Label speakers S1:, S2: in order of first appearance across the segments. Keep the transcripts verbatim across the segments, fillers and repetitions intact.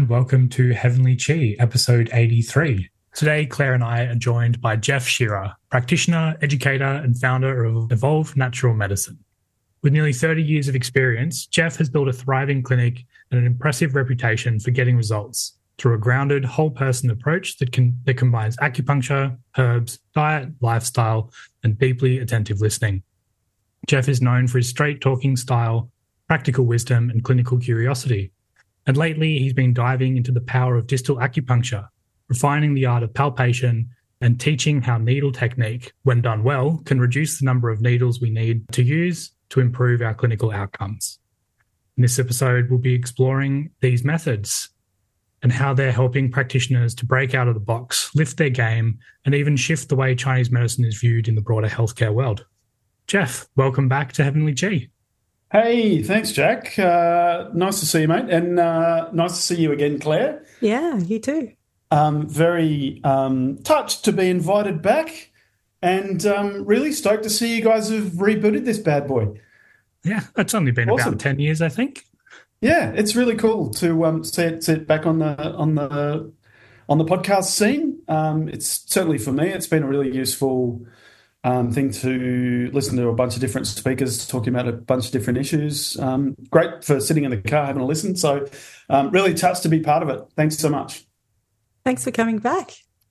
S1: and welcome to Heavenly Chi, episode eighty-three. Today, Claire and I are joined by Jeff Shearer, practitioner, educator, and founder of Evolve Natural Medicine. With nearly thirty years of experience, Jeff has built a thriving clinic and an impressive reputation for getting results through a grounded, whole-person approach that, can, that combines acupuncture, herbs, diet, lifestyle, and deeply attentive listening. Jeff is known for his straight-talking style, practical wisdom, and clinical curiosity. And lately, he's been diving into the power of distal acupuncture, refining the art of palpation, and teaching how needle technique, when done well, can reduce the number of needles we need to use to improve our clinical outcomes. In this episode, we'll be exploring these methods and how they're helping practitioners to break out of the box, lift their game, and even shift the way Chinese medicine is viewed in the broader healthcare world. Jeff, welcome back to Heavenly Chi.
S2: Hey, thanks, Jack. Uh, nice to see you, mate. And uh, nice to see you again, Claire.
S3: Yeah, you too.
S2: Um, very um, touched to be invited back and um, really stoked to see you guys have rebooted this bad boy.
S1: Yeah, it's only been
S2: Awesome.
S1: about ten years, I think.
S2: Yeah, it's really cool to um, see it, see it back on the on the on the podcast scene. Um, it's certainly for me, it's been a really useful um, thing to listen to a bunch of different speakers talking about a bunch of different issues. Um, great for sitting in the car having a listen. So, um, really touched to be part of it. Thanks so much.
S3: Thanks for coming back.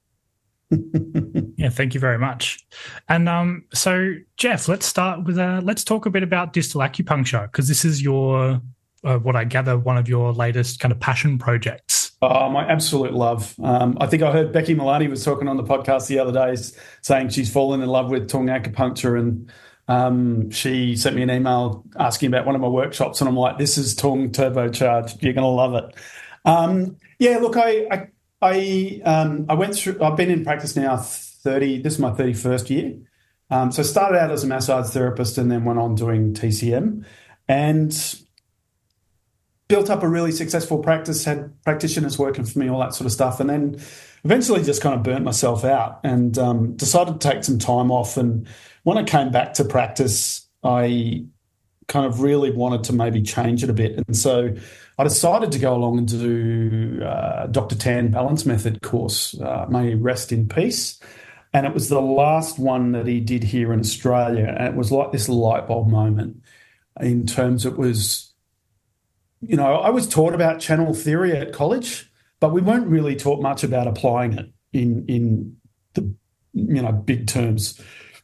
S1: Yeah, thank you very much. And um, so, Jeff, let's start with uh, let's talk a bit about distal acupuncture, because this is your uh, what I gather one of your latest kind of passion projects.
S2: Oh, my absolute love. Um, I think I heard Becky Milani was talking on the podcast the other day saying she's fallen in love with tongue acupuncture, and um, she sent me an email asking about one of my workshops, and I'm like, this is tongue turbocharged. You're going to love it. Um, yeah, look, I I I, um, I went through, I've been in practice now thirty, this is my thirty-first year. Um, so I started out as a massage therapist and then went on doing T C M and built up a really successful practice, had practitioners working for me, all that sort of stuff. And then eventually just kind of burnt myself out and um, decided to take some time off. And when I came back to practice, I kind of really wanted to maybe change it a bit. And so I decided to go along and do uh, Doctor Tan Balance Method course, uh, may he rest in peace. And it was the last one that he did here in Australia. And it was like this light bulb moment in terms it was, you know, I was taught about channel theory at college, but we weren't really taught much about applying it in, in the, you know, big terms.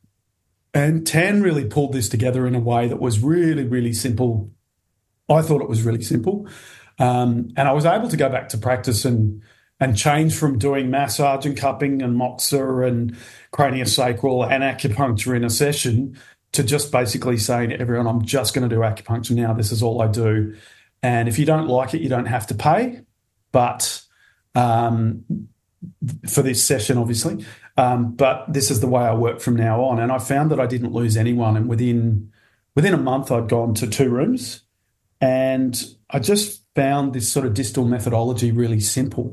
S2: And Tan really pulled this together in a way that was really, really simple. I thought it was really simple. Um, and I was able to go back to practice and and change from doing massage and cupping and moxa and craniosacral and acupuncture in a session to just basically saying to everyone, I'm just going to do acupuncture now. This is all I do. And if you don't like it, you don't have to pay. But um, for this session, obviously. Um, but this is the way I work from now on. And I found that I didn't lose anyone. And within within a month, I'd gone to two rooms. And I just found this sort of distal methodology really simple.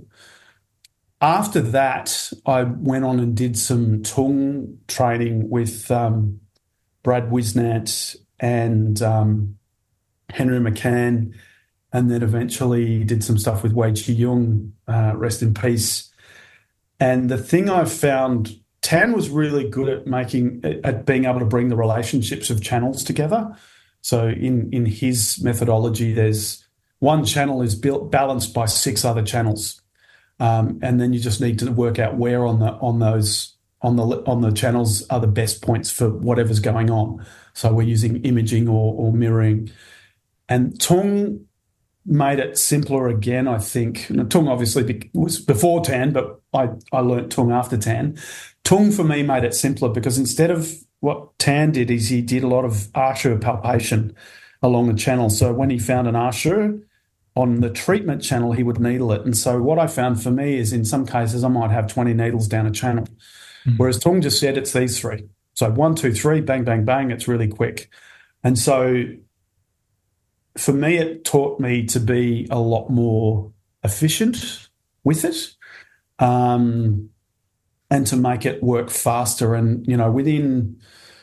S2: After that, I went on and did some tongue training with um, Brad Wisnant and um, Henry McCann, and then eventually did some stuff with Wei Chi Yung, uh, rest in peace. And the thing I found, Tan was really good at making, at being able to bring the relationships of channels together. So in, in his methodology, there's one channel is built balanced by six other channels, um, and then you just need to work out where on the on those on the on the channels are the best points for whatever's going on. So we're using imaging or, or mirroring, and Tung made it simpler again. I think now, Tung obviously was before Tan, but I I learnt Tung after Tan. Tung for me made it simpler because instead of what Tan did is he did a lot of Asher palpation along the channel. So when he found an Asher on the treatment channel, he would needle it. And so what I found for me is in some cases I might have twenty needles down a channel, mm-hmm. whereas Tung just said it's these three. So one, two, three, bang, bang, bang, it's really quick. And so for me, it taught me to be a lot more efficient with it. Um and to make it work faster. And, you know, within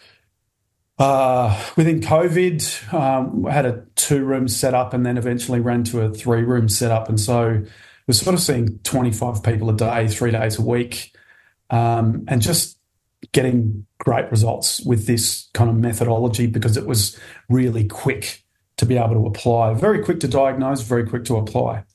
S2: uh, within COVID, um, I had a two-room setup and then eventually ran to a three-room setup. And so was sort of seeing twenty-five people a day, three days a week, um, and just getting great results with this kind of methodology because it was really quick to be able to apply, very quick to diagnose, very quick to apply.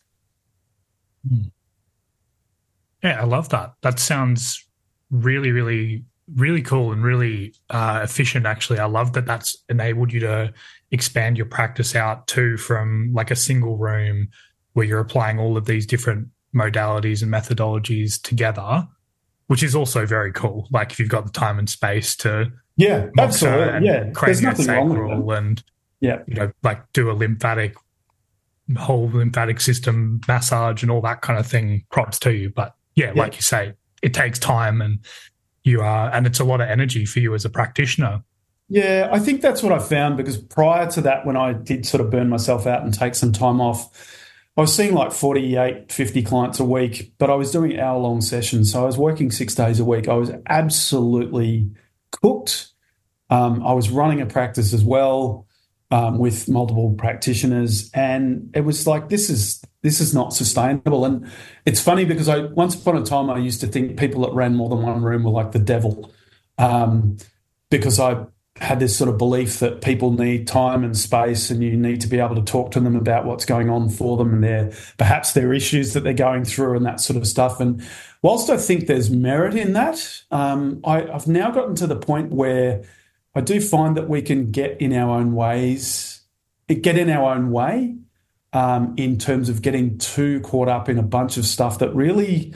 S1: Yeah, I love that. That sounds really, really, really cool and really uh, efficient, actually. I love that that's enabled you to expand your practice out too from like a single room where you're applying all of these different modalities and methodologies together, which is also very cool. Like if you've got the time and space to
S2: yeah, absolutely, yeah, there's nothing wrong with that.
S1: And
S2: yeah,
S1: you know, like do a lymphatic whole lymphatic system massage and all that kind of thing. Props to you, but yeah, yeah, like you say, it takes time and you are, and it's a lot of energy for you as a practitioner.
S2: Yeah, I think that's what I found because prior to that, when I did sort of burn myself out and take some time off, I was seeing like forty-eight, fifty clients a week, but I was doing hour-long sessions. So I was working six days a week. I was absolutely cooked. Um, I was running a practice as well um, with multiple practitioners, and it was like, this is this is not sustainable. And it's funny because I once upon a time I used to think people that ran more than one room were like the devil um, because I had this sort of belief that people need time and space and you need to be able to talk to them about what's going on for them and their perhaps their issues that they're going through and that sort of stuff. And whilst I think there's merit in that, um, I, I've now gotten to the point where I do find that we can get in our own ways, get in our own way um, in terms of getting too caught up in a bunch of stuff that really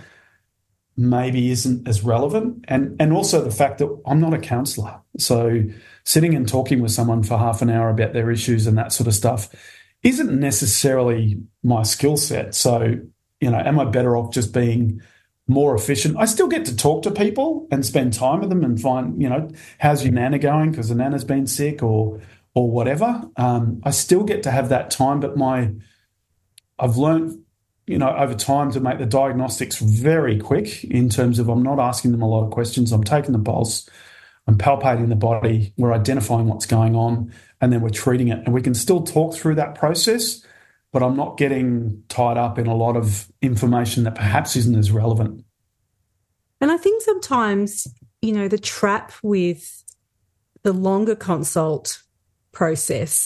S2: maybe isn't as relevant. And, and also the fact that I'm not a counsellor. So sitting and talking with someone for half an hour about their issues and that sort of stuff isn't necessarily my skill set. So, you know, am I better off just being more efficient? I still get to talk to people and spend time with them and find, you know, how's your nana going because the nana's been sick or or whatever. Um, I still get to have that time, but my I've learned, you know, over time to make the diagnostics very quick in terms of I'm not asking them a lot of questions. I'm taking the pulse, I'm palpating the body, we're identifying what's going on, and then we're treating it. And we can still talk through that process, but I'm not getting tied up in a lot of information that perhaps isn't as relevant.
S3: And I think sometimes, you know, the trap with the longer consult process,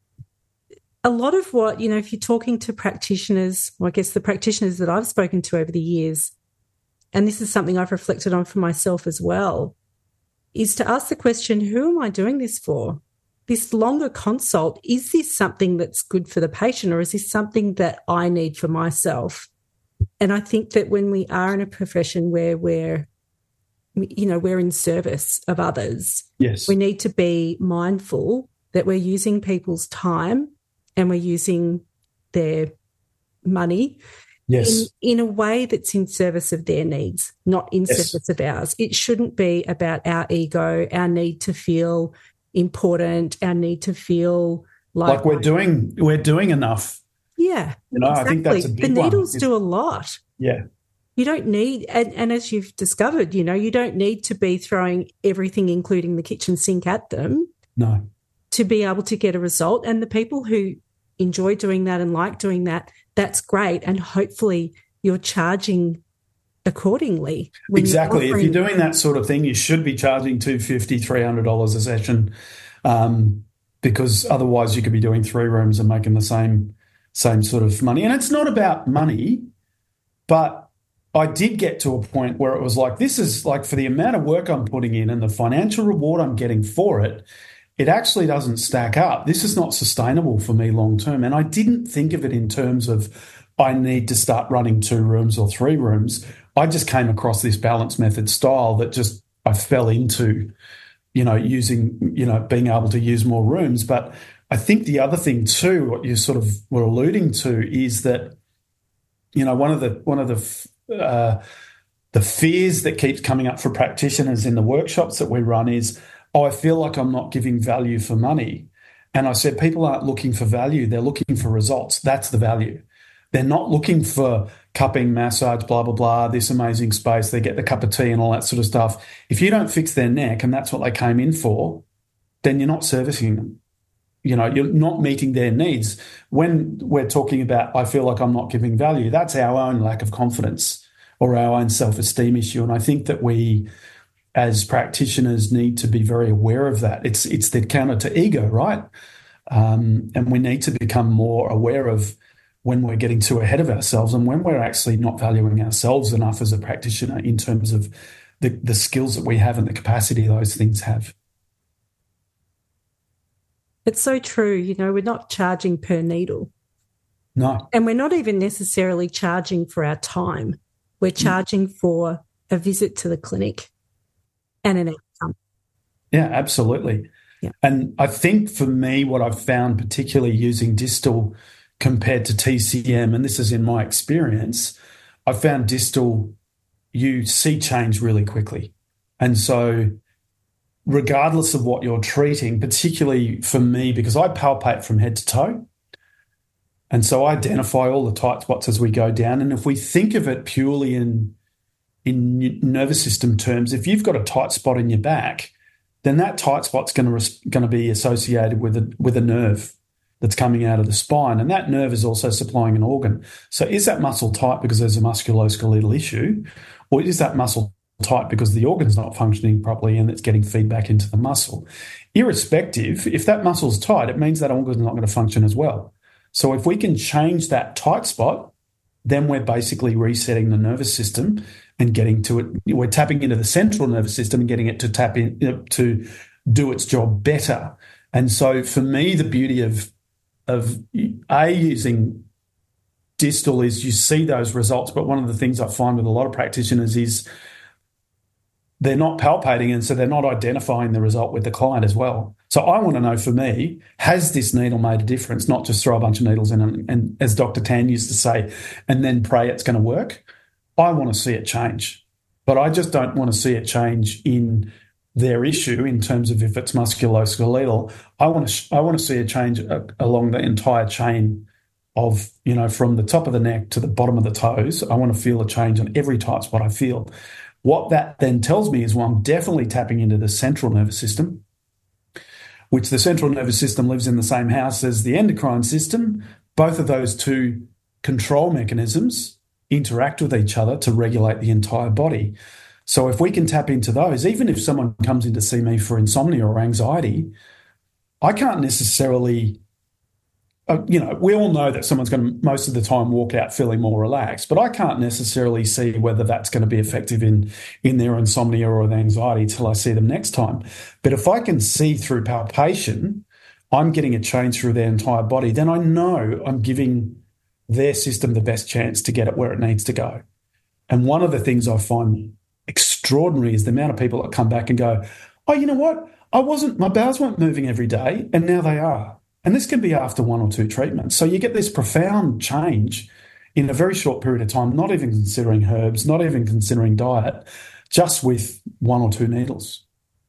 S3: a lot of what, you know, if you're talking to practitioners, well, I guess the practitioners that I've spoken to over the years, and this is something I've reflected on for myself as well, is to ask the question, who am I doing this for? This longer consult, is this something that's good for the patient or is this something that I need for myself? And I think that when we are in a profession where we're, you know, we're in service of others,
S2: yes,
S3: we need to be mindful that we're using people's time and we're using their money
S2: yes.
S3: in, in a way that's in service of their needs, not in
S2: yes.
S3: service of ours. It shouldn't be about our ego, our need to feel important, our need to feel like,
S2: like we're doing we're doing enough.
S3: Yeah,
S2: you know,
S3: exactly.
S2: I think that's a big
S3: the needles
S2: one.
S3: do a lot.
S2: Yeah,
S3: you don't need, and, and as you've discovered, you know, you don't need to be throwing everything, including the kitchen sink, at them.
S2: No,
S3: to be able to get a result. And the people who enjoy doing that and like doing that, that's great. And hopefully you're charging accordingly.
S2: Exactly. You're if you're doing that sort of thing, you should be charging two hundred fifty dollars, three hundred dollars a session um, because otherwise you could be doing three rooms and making the same same sort of money. And it's not about money, but I did get to a point where it was like, this is like for the amount of work I'm putting in and the financial reward I'm getting for it, it actually doesn't stack up. This is not sustainable for me long term. And I didn't think of it in terms of I need to start running two rooms or three rooms. I just came across this balance method style that just I fell into, you know, using, you know, being able to use more rooms. But I think the other thing too, what you sort of were alluding to is that, you know, one of the, one of the, uh, the fears that keeps coming up for practitioners in the workshops that we run is, oh, I feel like I'm not giving value for money. And I said, people aren't looking for value. They're looking for results. That's the value. They're not looking for cupping, massage, blah, blah, blah, this amazing space. They get the cup of tea and all that sort of stuff. If you don't fix their neck and that's what they came in for, then you're not servicing them. you know, you're not meeting their needs. When we're talking about, I feel like I'm not giving value, that's our own lack of confidence or our own self-esteem issue. And I think that we, as practitioners, need to be very aware of that. It's it's the counter to ego, right? Um, and we need to become more aware of when we're getting too ahead of ourselves and when we're actually not valuing ourselves enough as a practitioner in terms of the, the skills that we have and the capacity those things have.
S3: It's so true. You know, we're not charging per needle.
S2: No.
S3: And we're not even necessarily charging for our time. We're charging mm. for a visit to the clinic and an outcome.
S2: Yeah, absolutely.
S3: Yeah.
S2: And I think for me, what I've found, particularly using distal compared to T C M, and this is in my experience, I found distal, you see change really quickly. And so regardless of what you're treating, particularly for me, because I palpate from head to toe, and so I identify all the tight spots as we go down. And if we think of it purely in, in nervous system terms, if you've got a tight spot in your back, then that tight spot's going to res- going to be associated with a, with a nerve that's coming out of the spine, and that nerve is also supplying an organ. So is that muscle tight because there's a musculoskeletal issue, or is that muscle tight because the organ's not functioning properly and it's getting feedback into the muscle? Irrespective, if that muscle's tight, it means that organ's not going to function as well. So if we can change that tight spot, then we're basically resetting the nervous system and getting to it. We're tapping into the central nervous system and getting it to tap in, you know, to do its job better. And so for me, the beauty of of A, using distal is you see those results, but one of the things I find with a lot of practitioners is they're not palpating, and so they're not identifying the result with the client as well. So I want to know, for me, has this needle made a difference? Not just throw a bunch of needles in and, and as Doctor Tan used to say, and then pray it's going to work. I want to see it change, but I just don't want to see it change in their issue in terms of if it's musculoskeletal. I want to sh- I want to see a change uh, along the entire chain of, you know, from the top of the neck to the bottom of the toes. I want to feel a change on every tight spot I feel. What that then tells me is, well, I'm definitely tapping into the central nervous system, which the central nervous system lives in the same house as the endocrine system. Both of those two control mechanisms interact with each other to regulate the entire body. So if we can tap into those, even if someone comes in to see me for insomnia or anxiety, I can't necessarily, uh, you know, we all know that someone's going to most of the time walk out feeling more relaxed, but I can't necessarily see whether that's going to be effective in, in their insomnia or their anxiety till I see them next time. But if I can see through palpation, I'm getting a change through their entire body, then I know I'm giving their system the best chance to get it where it needs to go. And one of the things I find extraordinary is the amount of people that come back and go, oh, you know what? I wasn't, my bowels weren't moving every day, and now they are. And this can be after one or two treatments. So you get this profound change in a very short period of time, not even considering herbs, not even considering diet, just with one or two needles.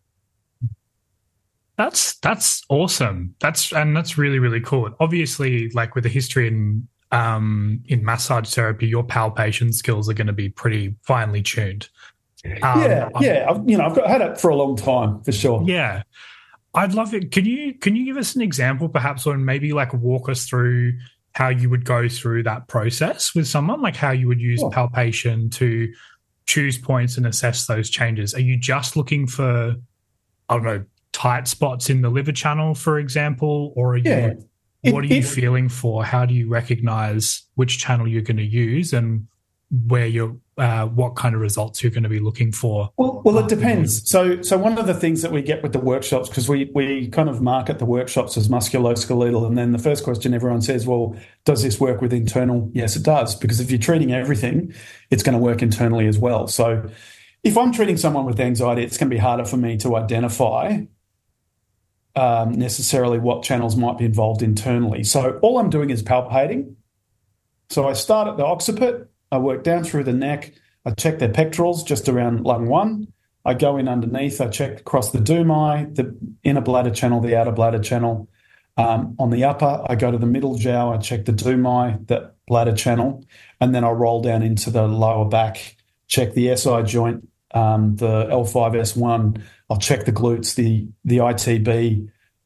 S1: That's that's awesome. That's and that's really, really cool. Obviously, like with the history in um, in massage therapy, your palpation skills are going to be pretty finely tuned.
S2: Um, yeah, yeah. I've, you know, I've got, had it for a long time, for sure.
S1: Yeah, I'd love it. Can you can you give us an example, perhaps, or maybe like walk us through how you would go through that process with someone, like how you would use sure. palpation to choose points and assess those changes? Are you just looking for, I don't know, tight spots in the liver channel, for example, or are you?
S2: Yeah.
S1: What it, are you it, feeling for? How do you recognize which channel you're going to use and where you're, uh, what kind of results you're going to be looking for?
S2: Well, well, it depends. So, so one of the things that we get with the workshops, because we we kind of market the workshops as musculoskeletal, and then the first question everyone says, well, does this work with internal? Yes, it does, because if you're treating everything, it's going to work internally as well. So if I'm treating someone with anxiety, it's going to be harder for me to identify um, necessarily what channels might be involved internally. So all I'm doing is palpating. So I start at the occiput, I work down through the neck, I check their pectorals just around lung one, I go in underneath, I check across the dumai, the inner bladder channel, the outer bladder channel. Um, on the upper, I go to the middle jiao, I check the dumai, the bladder channel, and then I roll down into the lower back, check the S I joint, um, the L five S one, I'll check the glutes, the the I T B,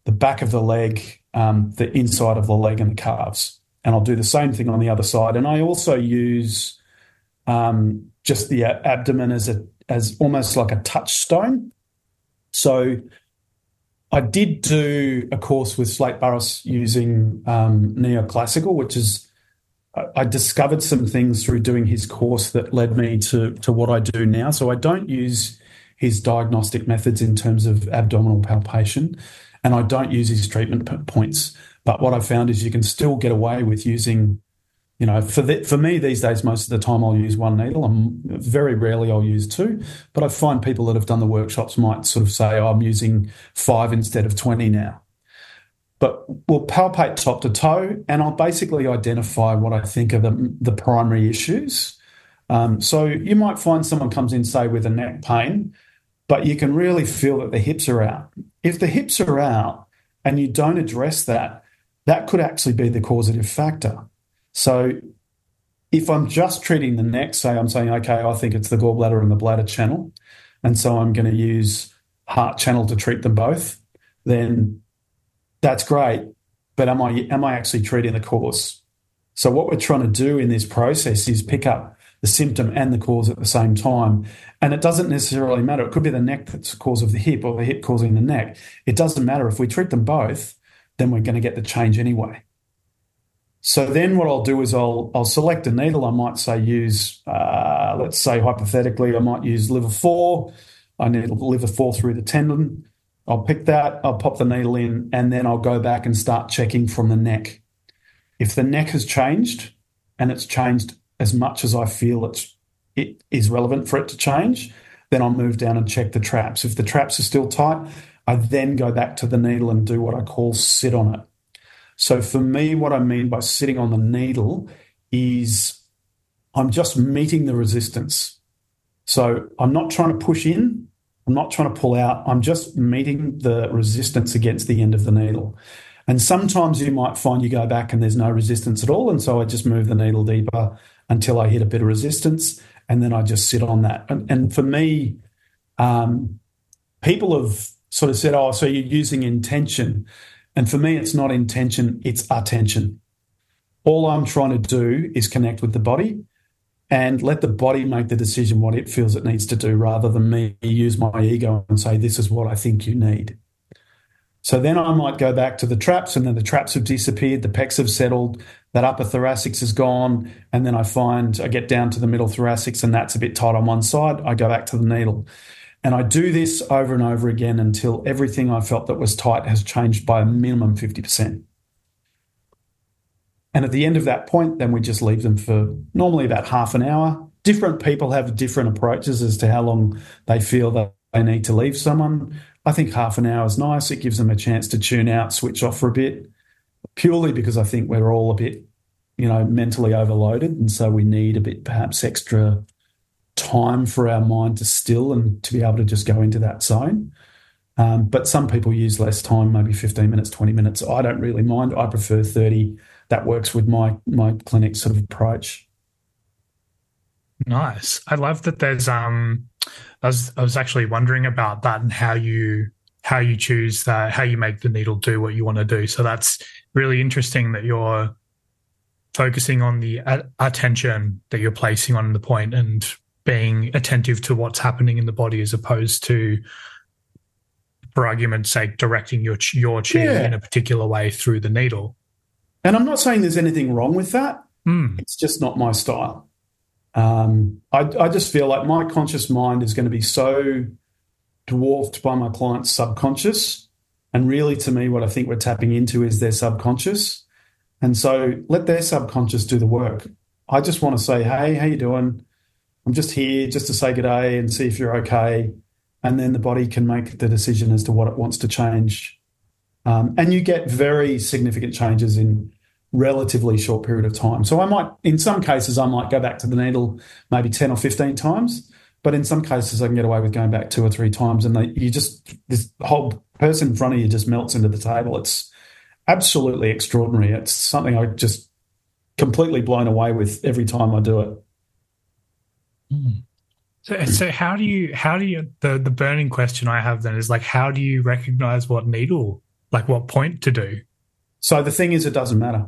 S2: the back of the leg, um, the inside of the leg and the calves. And I'll do the same thing on the other side. And I also use um, just the abdomen as a as almost like a touchstone. So I did do a course with Slate Burris using um, neoclassical, which is I discovered some things through doing his course that led me to, to what I do now. So I don't use his diagnostic methods in terms of abdominal palpation, and I don't use his treatment p- points. But what I found is you can still get away with using, you know, for the, for me these days, most of the time I'll use one needle. I'm, very rarely I'll use two. But I find people that have done the workshops might sort of say, oh, I'm using five instead of twenty now. But we'll palpate top to toe, and I'll basically identify what I think are the, the primary issues. Um, so you might find someone comes in, say, with a neck pain, but you can really feel that the hips are out. If the hips are out and you don't address that, that could actually be the causative factor. So if I'm just treating the neck, say I'm saying, okay, I think it's the gallbladder and the bladder channel, and so I'm going to use heart channel to treat them both, then that's great, but am I am I actually treating the cause? So what we're trying to do in this process is pick up the symptom and the cause at the same time. And it doesn't necessarily matter. It could be the neck that's the cause of the hip or the hip causing the neck. It doesn't matter. If we treat them both, then we're going to get the change anyway. So then what I'll do is I'll I'll select a needle. I might say use, uh, let's say hypothetically, I might use liver four. I need liver four through the tendon. I'll pick that, I'll pop the needle in, and then I'll go back and start checking from the neck. If the neck has changed, and it's changed as much as I feel it's, it is relevant for it to change, then I'll move down and check the traps. If the traps are still tight, I then go back to the needle and do what I call sit on it. So for me, what I mean by sitting on the needle is I'm just meeting the resistance. So I'm not trying to push in, I'm not trying to pull out. I'm just meeting the resistance against the end of the needle. And sometimes you might find you go back and there's no resistance at all. And so I just move the needle deeper until I hit a bit of resistance. And then I just sit on that. And, and for me, um, people have sort of said, oh, so you're using intention. And for me, it's not intention, it's attention. All I'm trying to do is connect with the body and let the body make the decision what it feels it needs to do, rather than me use my ego and say, this is what I think you need. So then I might go back to the traps, and then the traps have disappeared, the pecs have settled, that upper thoracics is gone, and then I find I get down to the middle thoracics and that's a bit tight on one side. I go back to the needle. And I do this over and over again until everything I felt that was tight has changed by a minimum fifty percent. And at the end of that point, then we just leave them for normally about half an hour. Different people have different approaches as to how long they feel that they need to leave someone. I think half an hour is nice. It gives them a chance to tune out, switch off for a bit, purely because I think we're all a bit, you know, mentally overloaded. And so we need a bit perhaps extra time for our mind to still and to be able to just go into that zone. Um, but some people use less time, maybe fifteen minutes, twenty minutes. I don't really mind. I prefer thirty. That works with my my clinic sort of approach.
S1: Nice. I love that there's um I was I was actually wondering about that and how you how you choose that, how you make the needle do what you want to do. So that's really interesting that you're focusing on the a- attention that you're placing on the point and being attentive to what's happening in the body, as opposed to, for argument's sake, directing your your chi
S2: Yeah.
S1: in a particular way through the needle.
S2: And I'm not saying there's anything wrong with that.
S1: Mm.
S2: It's just not my style. Um, I, I just feel like my conscious mind is going to be so dwarfed by my client's subconscious. And really, to me, what I think we're tapping into is their subconscious. And so let their subconscious do the work. I just want to say, hey, how you doing? I'm just here just to say good day and see if you're okay. And then the body can make the decision as to what it wants to change. Um, and you get very significant changes in relatively short period of time. So I might, in some cases, I might go back to the needle maybe ten or fifteen times, but in some cases I can get away with going back two or three times, and they, you just, this whole person in front of you just melts into the table. It's absolutely extraordinary. It's something I just completely blown away with every time I do it.
S1: Mm. So, so how do you, how do you, the, the burning question I have then is like, how do you recognize what needle Like what point to do?
S2: So the thing is, it doesn't matter.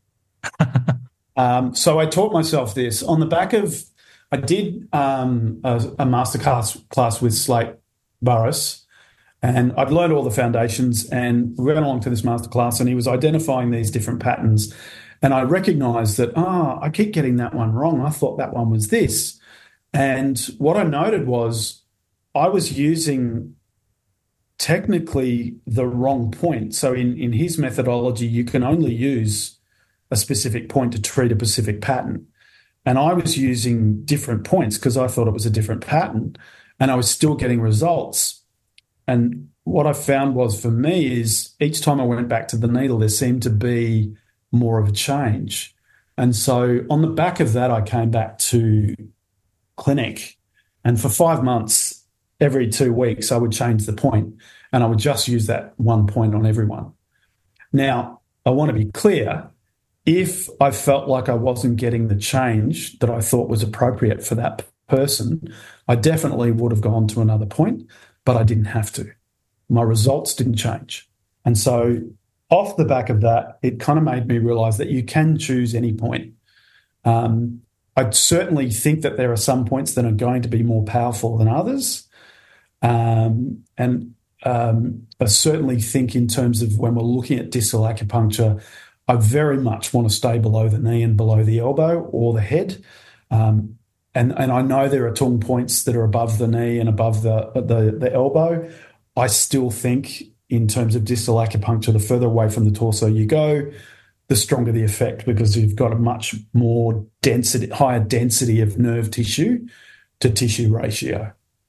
S2: um, so I taught myself this on the back of, I did um, a, a masterclass class with Slate Burris, and I'd learned all the foundations, and we went along to this masterclass, and he was identifying these different patterns. And I recognized that, ah, oh, I keep getting that one wrong. I thought that one was this. And what I noted was I was using technically the wrong point. So in, in his methodology, you can only use a specific point to treat a specific pattern. And I was using different points because I thought it was a different pattern, and I was still getting results. And what I found was, for me, is each time I went back to the needle, there seemed to be more of a change. And so on the back of that, I came back to clinic, and for five months, every two weeks, I would change the point, and I would just use that one point on everyone. Now, I want to be clear, if I felt like I wasn't getting the change that I thought was appropriate for that person, I definitely would have gone to another point, but I didn't have to. My results didn't change. And so off the back of that, it kind of made me realize that you can choose any point. Um, I certainly think that there are some points that are going to be more powerful than others. Um, and um, I certainly think in terms of when we're looking at distal acupuncture, I very much want to stay below the knee and below the elbow or the head. Um, and, and I know there are tongue points that are above the knee and above the, the, the elbow. I still think in terms of distal acupuncture, the further away from the torso you go, the stronger the effect, because you've got a much more density, higher density of nerve tissue to tissue ratio.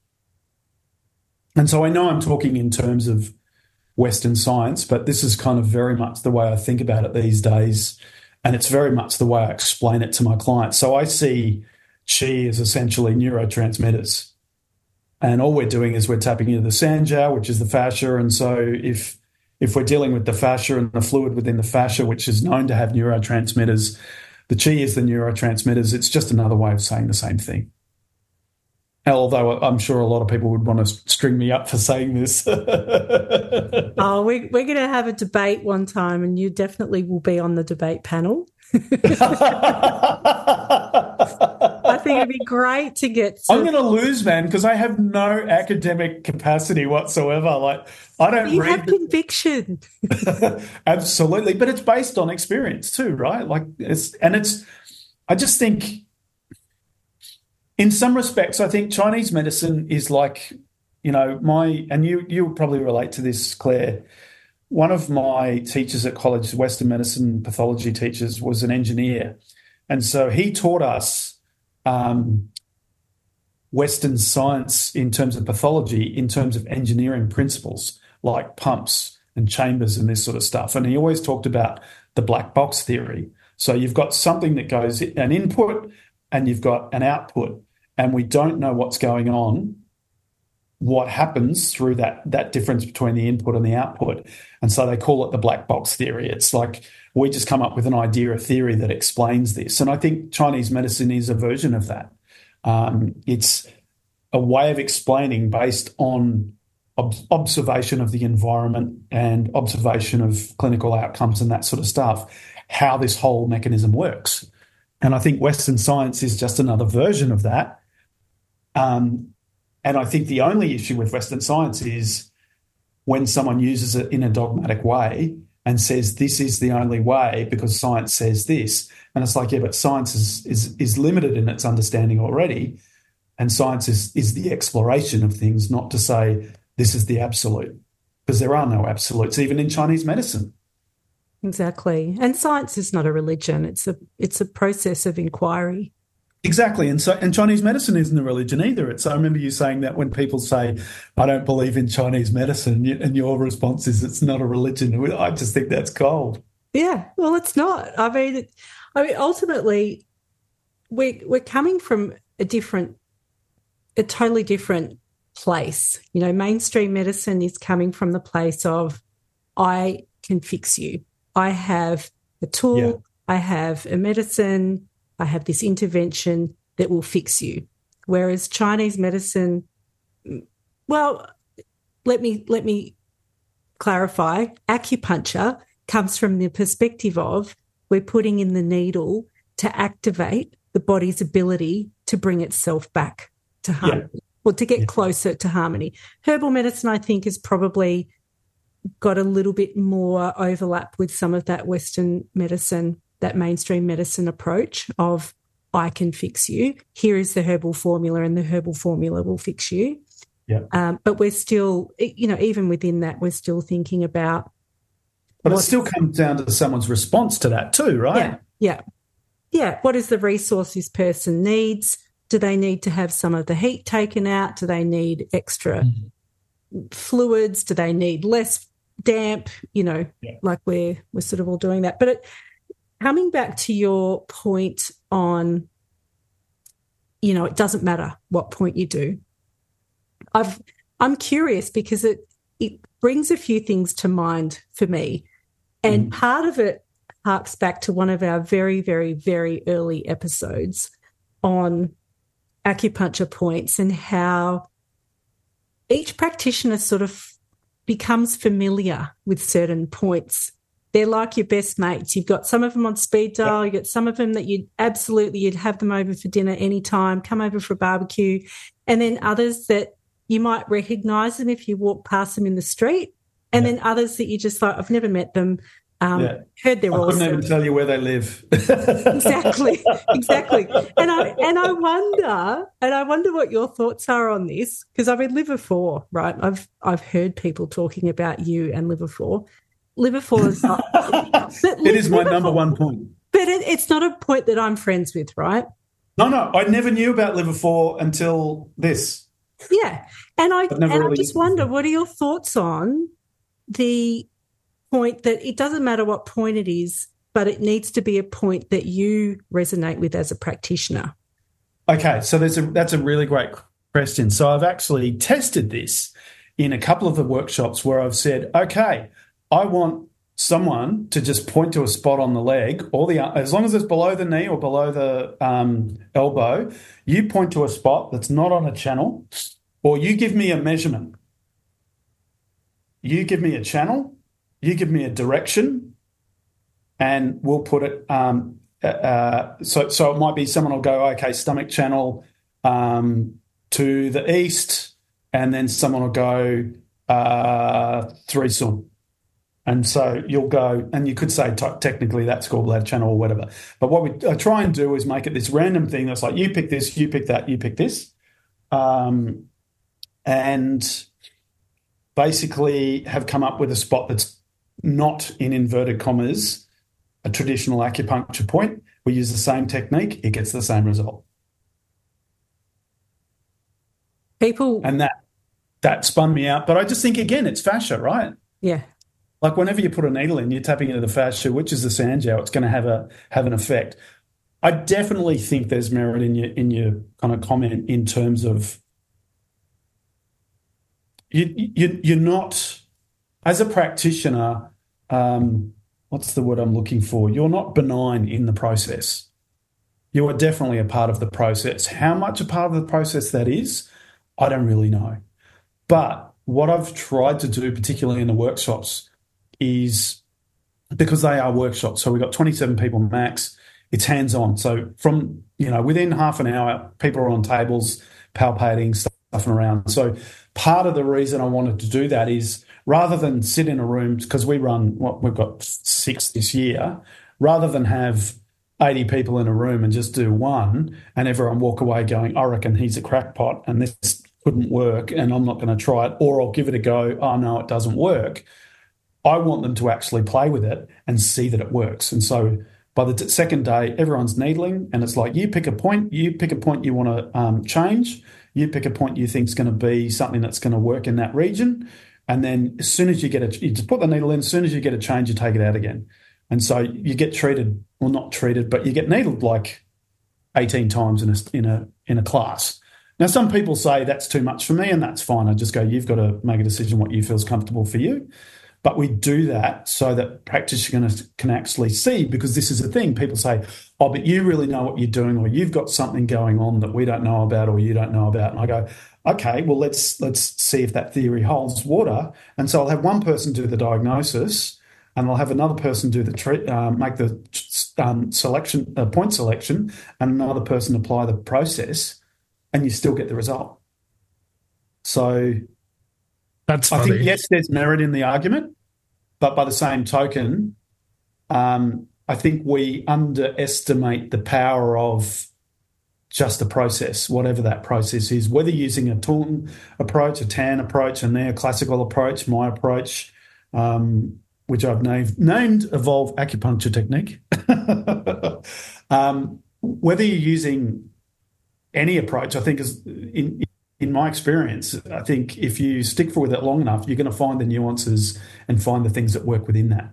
S2: And so I know I'm talking in terms of Western science, but this is kind of very much the way I think about it these days, and it's very much the way I explain it to my clients. So I see qi as essentially neurotransmitters, and all we're doing is we're tapping into the sanjiao, which is the fascia, and so if If we're dealing with the fascia and the fluid within the fascia, which is known to have neurotransmitters, the qi is the neurotransmitters. It's just another way of saying the same thing. Although I'm sure a lot of people would want to string me up for saying this.
S3: Oh, we, we're going to have a debate one time, and you definitely will be on the debate panel. I think it'd be great to get to...
S2: I'm going to lose, man, because I have no academic capacity whatsoever. Like, I don't
S3: you
S2: read...
S3: have conviction.
S2: Absolutely, but it's based on experience too, right? Like, it's and it's. I just think, in some respects, I think Chinese medicine is like, you know, my and you you probably relate to this, Claire. One of my teachers at college, Western medicine pathology teachers, was an engineer, and so he taught us um, Western science in terms of pathology, in terms of engineering principles like pumps and chambers and this sort of stuff. And he always talked about the black box theory. So you've got something that goes an input and you've got an output, and we don't know what's going on, what happens through that that difference between the input and the output. And so they call it the black box theory. It's like we just come up with an idea, a theory that explains this. And I think Chinese medicine is a version of that. Um, it's a way of explaining based on ob- observation of the environment and observation of clinical outcomes and that sort of stuff, how this whole mechanism works. And I think Western science is just another version of that. Um, and I think the only issue with Western science is when someone uses it in a dogmatic way and says this is the only way because science says this. And it's like, yeah, but science is is, is limited in its understanding already. And science is, is the exploration of things, not to say this is the absolute, because there are no absolutes, even in Chinese medicine.
S3: Exactly. And science is not a religion. It's a it's a process of inquiry.
S2: Exactly. And so and Chinese medicine isn't a religion either. It's I remember you saying that when people say, I don't believe in Chinese medicine, and your response is it's not a religion. I just think that's cold.
S3: Yeah. Well, it's not. I mean, it, I mean, ultimately, we're, we're coming from a different, a totally different place. You know, mainstream medicine is coming from the place of I can fix you. I have a tool, yeah. I have a medicine, I have this intervention that will fix you. Whereas Chinese medicine, well, let me let me clarify, acupuncture comes from the perspective of we're putting in the needle to activate the body's ability to bring itself back to harmony, yeah. or to get yeah. closer to harmony. Herbal medicine, I think, has probably got a little bit more overlap with some of that Western medicine, that mainstream medicine approach of I can fix you. Here is the herbal formula, and the herbal formula will fix you.
S2: Yeah.
S3: Um, but we're still, you know, even within that, we're still thinking about.
S2: But it still comes down to someone's response to that too, right?
S3: Yeah, yeah. Yeah, what is the resource this person needs? Do they need to have some of the heat taken out? Do they need extra mm-hmm. fluids? Do they need less damp? You know, yeah. like we're, we're sort of all doing that. But it, coming back to your point on, you know, it doesn't matter what point you do. I've, I'm curious because it, it brings a few things to mind for me. And mm. part of it harks back to one of our very, very, very early episodes on acupuncture points and how each practitioner sort of becomes familiar with certain points. They're like your best mates. You've got some of them on speed dial. You've got some of them that you'd absolutely, you'd have them over for dinner anytime, come over for a barbecue. And then others that you might recognise them if you walk past them in the street. And yeah. then others that you just like, I've never met them, um, yeah. heard they're
S2: I
S3: awesome.
S2: couldn't even tell you where they live.
S3: exactly, exactly. And I and I wonder, and I wonder what your thoughts are on this, because I've been liver four, right? I've I've heard people talking about you and liver four. Liver four is not.
S2: It is my number one point.
S3: But it, it's not a point that I'm friends with, right?
S2: No, no, I never knew about liver four until this.
S3: Yeah, and I and really I just wonder, what are your thoughts on the point that it doesn't matter what point it is, but it needs to be a point that you resonate with as a practitioner?
S2: Okay, so there's a, that's a really great question. So I've actually tested this in a couple of the workshops where I've said, okay, I want someone to just point to a spot on the leg, or the as long as it's below the knee or below the um, elbow, you point to a spot that's not on a channel, or you give me a measurement. You give me a channel, you give me a direction, and we'll put it. Um, uh, so, so it might be someone will go, okay, stomach channel um, to the east, and then someone will go uh, threesome. And so you'll go, and you could say t- technically that's gallbladder channel or whatever. But what we I try and do is make it this random thing that's like, you pick this, you pick that, you pick this. Um, and basically have come up with a spot that's not, in inverted commas, a traditional acupuncture point. We use the same technique, it gets the same result.
S3: People...
S2: And that that spun me out. But I just think, again, it's fascia, right?
S3: Yeah.
S2: Like whenever you put a needle in, you're tapping into the fascia, which is the Sanjiao. It's going to have a have an effect. I definitely think there's merit in your in your kind of comment in terms of you you you're not, as a practitioner. Um, what's the word I'm looking for? You're not benign in the process. You are definitely a part of the process. How much a part of the process that is, I don't really know. But what I've tried to do, particularly in the workshops, is because they are workshops, so we've got twenty-seven people max, it's hands-on. So from, you know, within half an hour, people are on tables, palpating, stuffing around. So part of the reason I wanted to do that is rather than sit in a room, because we run, what we've got six this year, rather than have eighty people in a room and just do one and everyone walk away going, I reckon he's a crackpot and this couldn't work and I'm not going to try it, or I'll give it a go, oh no, it doesn't work. I want them to actually play with it and see that it works. And so by the t- second day, everyone's needling, and it's like, you pick a point, you pick a point you want to um, change, you pick a point you think is going to be something that's going to work in that region, and then as soon as you get a, you just put the needle in, as soon as you get a change, you take it out again. And so you get treated, well, not treated, but you get needled like eighteen times in a, in a, in a class. Now, some people say that's too much for me, and that's fine. I just go, you've got to make a decision what you feel is comfortable for you. But we do that so that practitioners can actually see, because this is the thing. People say, oh, but you really know what you're doing, or you've got something going on that we don't know about or you don't know about. And I go, okay, well, let's let's see if that theory holds water. And so I'll have one person do the diagnosis, and I'll have another person do the treat, uh, make the um, selection uh, point selection, and another person apply the process, and you still get the result. So
S1: that's
S2: I
S1: funny.
S2: think, yes, there's merit in the argument, but by the same token, um, I think we underestimate the power of just a process, whatever that process is, whether using a Taunton approach, a Tan approach, a neoclassical approach, my approach, um, which I've named, named Evolve Acupuncture Technique. um, whether you're using any approach, I think is in in my experience, I think if you stick with it long enough, you're going to find the nuances and find the things that work within that.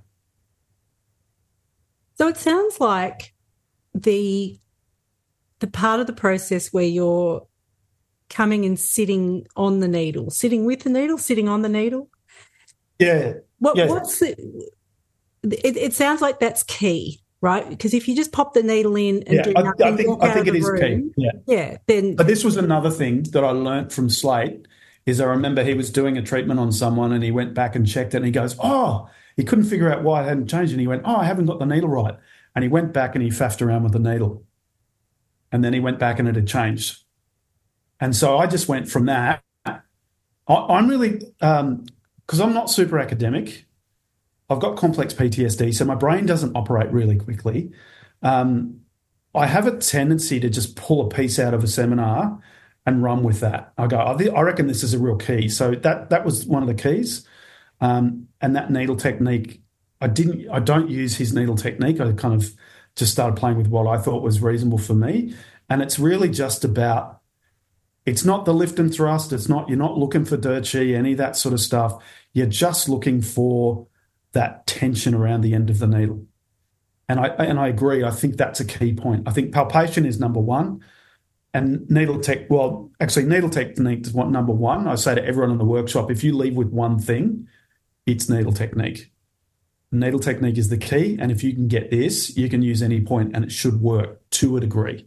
S3: So it sounds like the the part of the process where you're coming and sitting on the needle, sitting with the needle, sitting on the needle.
S2: Yeah.
S3: What,
S2: yeah.
S3: What's the, it, it sounds like that's key, right? Because if you just pop the needle in and
S2: yeah,
S3: do
S2: I,
S3: nothing,
S2: I think,
S3: walk
S2: I
S3: out
S2: think
S3: of
S2: it
S3: the
S2: is
S3: room,
S2: key. Yeah.
S3: yeah, then.
S2: But this was another thing that I learnt from Slate is I remember he was doing a treatment on someone and he went back and checked it and he goes, oh, he couldn't figure out why it hadn't changed. And he went, oh, I haven't got the needle right. And he went back and he faffed around with the needle. And then he went back and it had changed. And so I just went from that. I, I'm really, um, because I'm not super academic, I've got complex P T S D, so my brain doesn't operate really quickly. Um, I have a tendency to just pull a piece out of a seminar and run with that. I go, I reckon this is a real key. So that that was one of the keys. Um, and that needle technique, I didn't, I don't use his needle technique. I kind of just started playing with what I thought was reasonable for me. And it's really just about, it's not the lift and thrust. It's not, you're not looking for dirt chi, any of that sort of stuff. You're just looking for that tension around the end of the needle. And I and I agree. I think that's a key point. I think palpation is number one, and needle tech. Well, actually, needle technique is what number one. I say to everyone in the workshop: if you leave with one thing, it's needle technique. Needle technique is the key, and if you can get this, you can use any point, and it should work to a degree.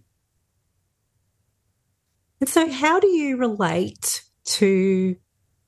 S3: And so, how do you relate to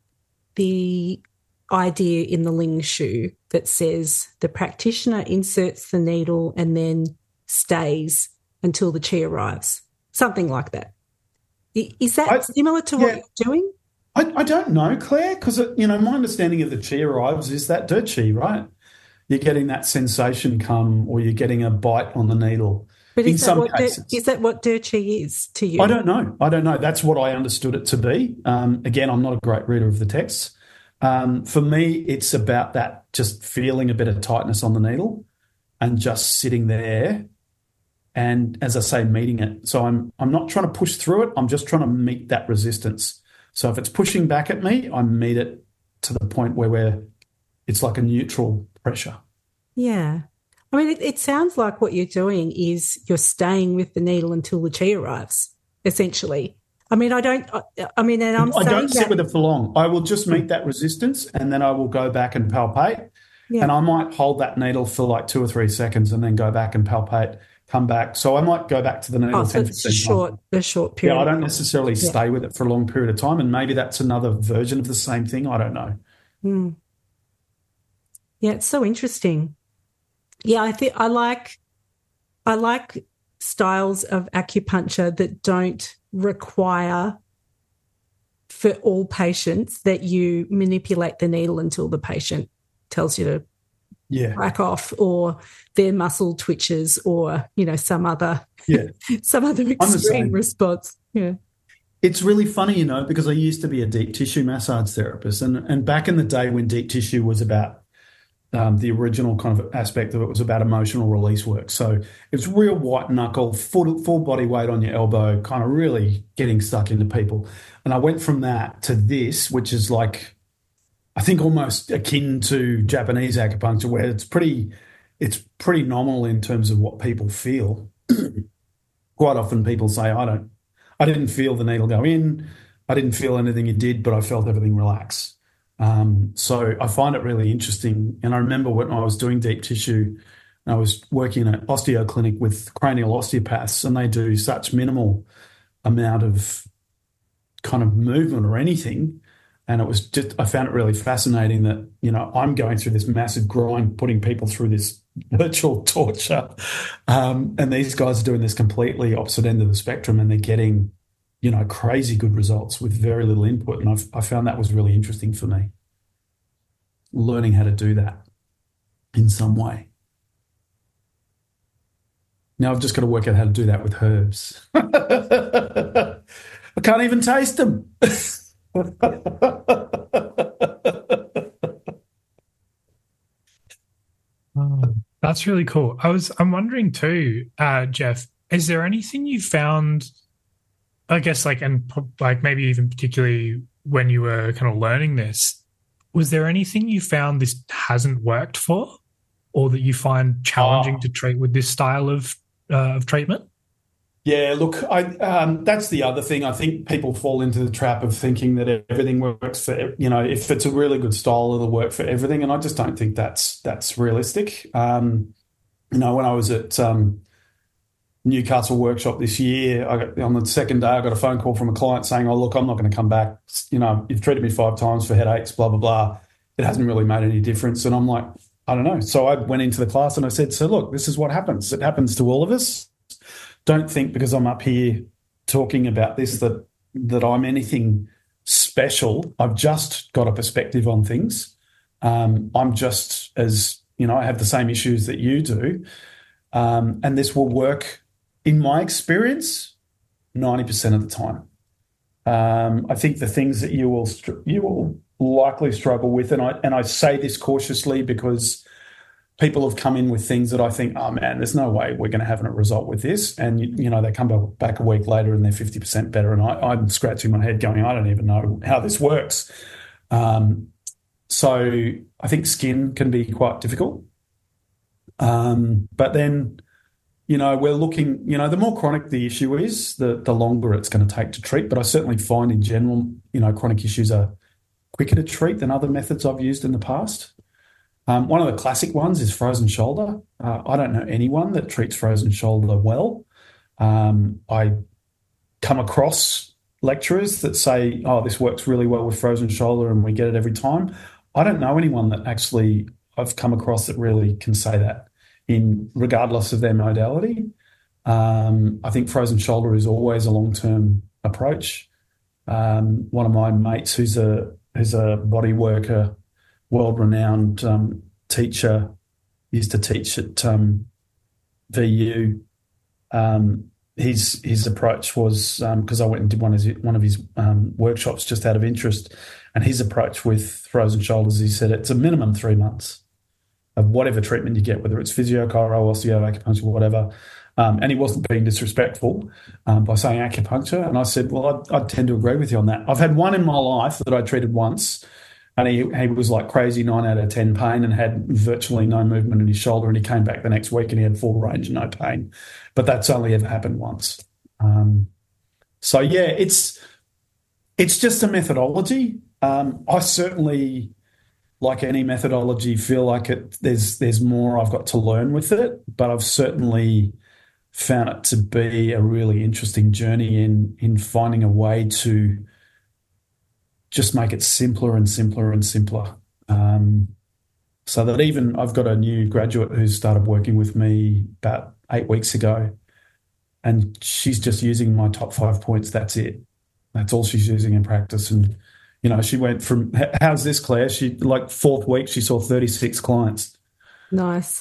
S3: the idea in the Ling Shu that says the practitioner inserts the needle and then stays until the chi arrives? Something like that. Is that I, similar to what yeah, you're doing?
S2: I, I don't know, Claire, because, you know, my understanding of the chi arrives is that dirt chi, right? You're getting that sensation come or you're getting a bite on the needle.
S3: But
S2: in
S3: is, that
S2: some
S3: what
S2: cases.
S3: Is that what dirt chi is to you?
S2: I don't know. I don't know. That's what I understood it to be. Um, again, I'm not a great reader of the texts. Um, for me, it's about that just feeling a bit of tightness on the needle and just sitting there and, as I say, meeting it. So I'm I'm not trying to push through it. I'm just trying to meet that resistance. So if it's pushing back at me, I meet it to the point where we're, it's like a neutral pressure.
S3: Yeah. I mean, it, it sounds like what you're doing is you're staying with the needle until the chi arrives, essentially. I mean, I don't, I mean, and I'm
S2: I
S3: saying
S2: don't sit
S3: that,
S2: with it for long. I will just meet that resistance and then I will go back and palpate. Yeah. And I might hold that needle for like two or three seconds and then go back and palpate, come back. So I might go back to the needle
S3: oh, so
S2: ten,
S3: it's
S2: fifteen
S3: a short,
S2: times.
S3: a short period.
S2: Yeah, I don't necessarily
S3: yeah.
S2: stay with it for a long period of time. And maybe that's another version of the same thing. I don't know.
S3: Mm. Yeah, it's so interesting. Yeah, I think I like, I like styles of acupuncture that don't require for all patients that you manipulate the needle until the patient tells you to
S2: yeah.
S3: back off, or their muscle twitches, or you know some other
S2: yeah.
S3: some other extreme response. Yeah,
S2: it's really funny, you know, because I used to be a deep tissue massage therapist, and and back in the day when deep tissue was about um, the original kind of aspect of it was about emotional release work. So it's real white knuckle, full, full body weight on your elbow, kind of really getting stuck into people. And I went from that to this, which is like, I think almost akin to Japanese acupuncture, where it's pretty, it's pretty nominal in terms of what people feel. Quite often people say, I don't, I didn't feel the needle go in. I didn't feel anything you did, but I felt everything relax. Um, so I find it really interesting. And I remember when I was doing deep tissue, I was working in an osteo clinic with cranial osteopaths, and they do such minimal amount of kind of movement or anything. And it was just, I found it really fascinating that, you know, I'm going through this massive grind, putting people through this virtual torture. Um, and these guys are doing this completely opposite end of the spectrum, and they're getting, you know, crazy good results with very little input. And I've, I found that was really interesting for me, learning how to do that in some way. Now I've just got to work out how to do that with herbs. I can't even taste them.
S1: Oh, that's really cool. I was, I'm wondering too, uh, Jeff, is there anything you found, I guess, like, and like maybe even particularly when you were kind of learning this, was there anything you found this hasn't worked for, or that you find challenging
S2: Oh.
S1: to treat with this style of uh, of treatment?
S2: Yeah, look, I, um, that's the other thing. I think people fall into the trap of thinking that everything works for, you know, if it's a really good style, it'll work for everything. And I just don't think that's that's realistic. Um, you know, when I was at um, Newcastle workshop this year, I got, on the second day, I got a phone call from a client saying, oh, look, I'm not going to come back. You know, you've treated me five times for headaches, blah, blah, blah. It hasn't really made any difference. And I'm like, I don't know. So I went into the class and I said, so look, this is what happens. It happens to all of us. Don't think because I'm up here talking about this that that I'm anything special. I've just got a perspective on things. Um, I'm just as, you know, I have the same issues that you do. Um, and this will work, in my experience, ninety percent of the time. Um, I think the things that you will str- you will likely struggle with, and I and I say this cautiously because people have come in with things that I think, oh man, there's no way we're going to have a result with this. And, you know, they come back a week later and they're fifty percent better. And I, I'm scratching my head going, I don't even know how this works. Um, so I think skin can be quite difficult. Um, but then, you know, we're looking, you know, the more chronic the issue is, the, the longer it's going to take to treat. But I certainly find in general, you know, chronic issues are quicker to treat than other methods I've used in the past. Um, one of the classic ones is frozen shoulder. Uh, I don't know anyone that treats frozen shoulder well. Um, I come across lecturers that say, oh, this works really well with frozen shoulder and we get it every time. I don't know anyone that actually I've come across that really can say that, in regardless of their modality. Um, I think frozen shoulder is always a long-term approach. Um, one of my mates who's a who's a body worker, world-renowned um, teacher, used to teach at um, V U. Um, his his approach was, because um, I went and did one of his, one of his um, workshops just out of interest, and his approach with frozen shoulders, he said it's a minimum three months of whatever treatment you get, whether it's physio, chiro, osteo, acupuncture, whatever. Um, and he wasn't being disrespectful um, by saying acupuncture. And I said, well, I'd, I'd tend to agree with you on that. I've had one in my life that I treated once, and he, he was like crazy, nine out of ten pain, and had virtually no movement in his shoulder. And he came back the next week and he had full range and no pain. But that's only ever happened once. Um, so, yeah, it's it's just a methodology. Um, I certainly, like any methodology, feel like it. There's there's more I've got to learn with it, but I've certainly found it to be a really interesting journey in in finding a way to just make it simpler and simpler and simpler. Um, so that even I've got a new graduate who started working with me about eight weeks ago, and she's just using my top five points. That's it. That's all she's using in practice. And, you know, she went from, how's this, Claire? She, like, fourth week, she saw thirty-six clients.
S3: Nice.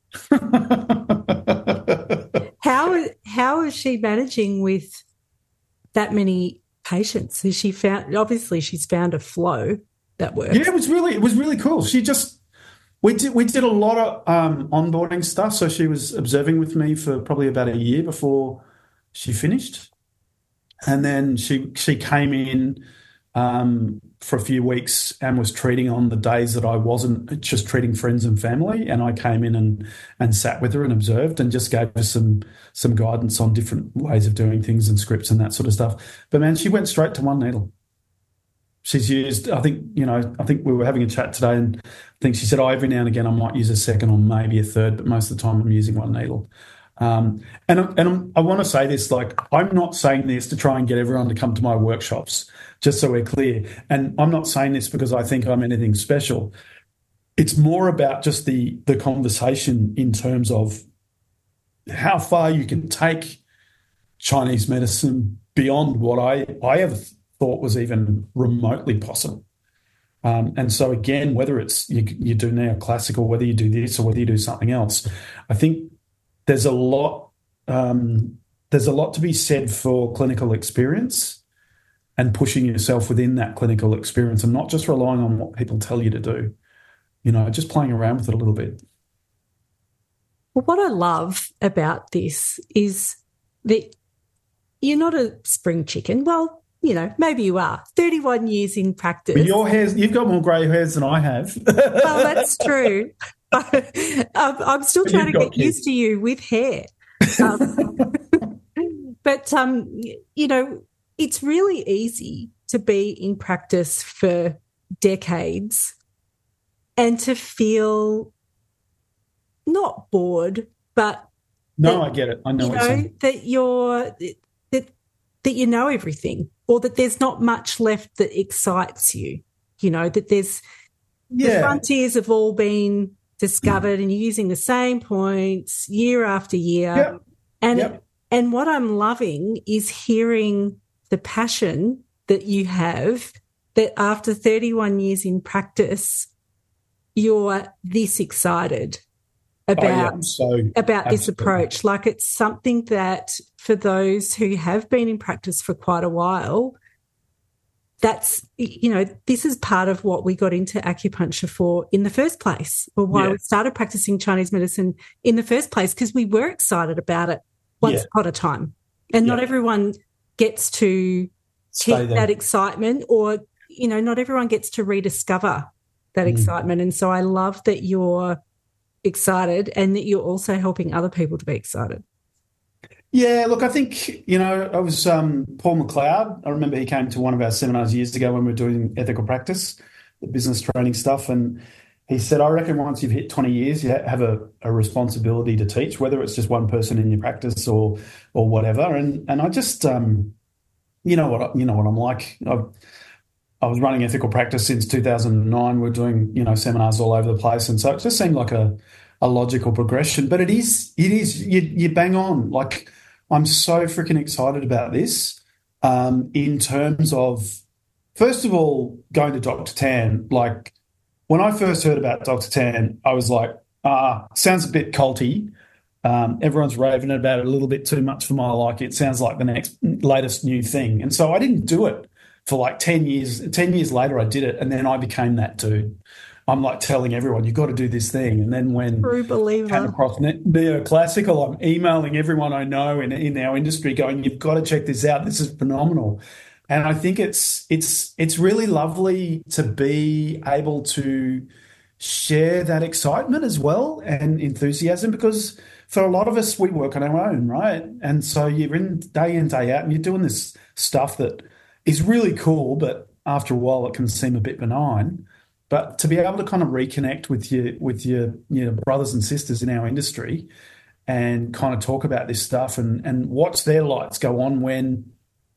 S3: how how is she managing with that many patients? Has she found, obviously she's found a flow that works.
S2: Yeah, it was really it was really cool. She just we did we did a lot of um, onboarding stuff. So she was observing with me for probably about a year before she finished, and then she she came in um, for a few weeks and was treating on the days that I wasn't, just treating friends and family. And I came in and and sat with her and observed and just gave her some some guidance on different ways of doing things and scripts and that sort of stuff. But man, she went straight to one needle. She's used, I think, you know, I think we were having a chat today, and I think she said, oh, every now and again I might use a second or maybe a third, but most of the time I'm using one needle. Um, and and I want to say this, like, I'm not saying this to try and get everyone to come to my workshops, just so we're clear. And I'm not saying this because I think I'm anything special. It's more about just the the conversation in terms of how far you can take Chinese medicine beyond what I, I ever thought was even remotely possible. Um, and so, again, whether it's you, you do neoclassical, whether you do this or whether you do something else, I think there's a lot um, there's a lot to be said for clinical experience and pushing yourself within that clinical experience and not just relying on what people tell you to do, you know, just playing around with it a little bit.
S3: Well, what I love about this is that you're not a spring chicken. Well, you know, maybe you are. thirty-one years in practice.
S2: But your hairs, you've got more grey hairs than I have.
S3: Well, that's true. I'm still trying to get kids. used to you with hair. Um, but, um, you know, it's really easy to be in practice for decades and to feel not bored, but
S2: no,
S3: that,
S2: I get it. I know,
S3: you
S2: what
S3: know
S2: you're saying.
S3: that you're that that you know everything, or that there's not much left that excites you. You know that there's
S2: yeah.
S3: the frontiers have all been discovered, and you're using the same points year after year.
S2: Yep.
S3: And
S2: yep.
S3: and what I'm loving is hearing the passion that you have. That after thirty-one years in practice, you're this excited about,
S2: oh, yeah. so,
S3: about this
S2: absolutely.
S3: approach. Like, it's something that for those who have been in practice for quite a while, that's, you know, this is part of what we got into acupuncture for in the first place, or why
S2: yeah.
S3: we started practicing Chinese medicine in the first place, because we were excited about it once
S2: yeah.
S3: upon a time. And yeah. not everyone gets to keep that excitement, or, you know, not everyone gets to rediscover that mm. excitement. And so I love that you're excited and that you're also helping other people to be excited.
S2: Yeah, look, I think, you know, I was um, Paul McLeod. I remember he came to one of our seminars years ago when we were doing ethical practice, the business training stuff, and he said, I reckon once you've hit twenty years, you have a, a responsibility to teach, whether it's just one person in your practice or or whatever. And and I just, um, you know what, you know what I'm like. I've, I was running ethical practice since two thousand nine. We're doing, you know, seminars all over the place, and so it just seemed like a, a logical progression. But it is, it is, you, you bang on. Like, I'm so freaking excited about this. Um, in terms of, first of all, going to Doctor Tan. Like, when I first heard about Doctor Tan, I was like, ah, sounds a bit culty. Um, everyone's raving about it a little bit too much for my liking. It sounds like the next latest new thing, and so I didn't do it. For like ten years, ten years later, I did it, and then I became that dude. I'm like telling everyone, you've got to do this thing. And then when
S3: True believer.
S2: I came across neoclassical, I'm emailing everyone I know in, in our industry going, you've got to check this out. This is phenomenal. And I think it's it's it's really lovely to be able to share that excitement as well and enthusiasm, because for a lot of us, we work on our own, right? And so you're in day in, day out, and you're doing this stuff that is really cool, but after a while it can seem a bit benign. But to be able to kind of reconnect with your with your, your brothers and sisters in our industry and kind of talk about this stuff and, and watch their lights go on when,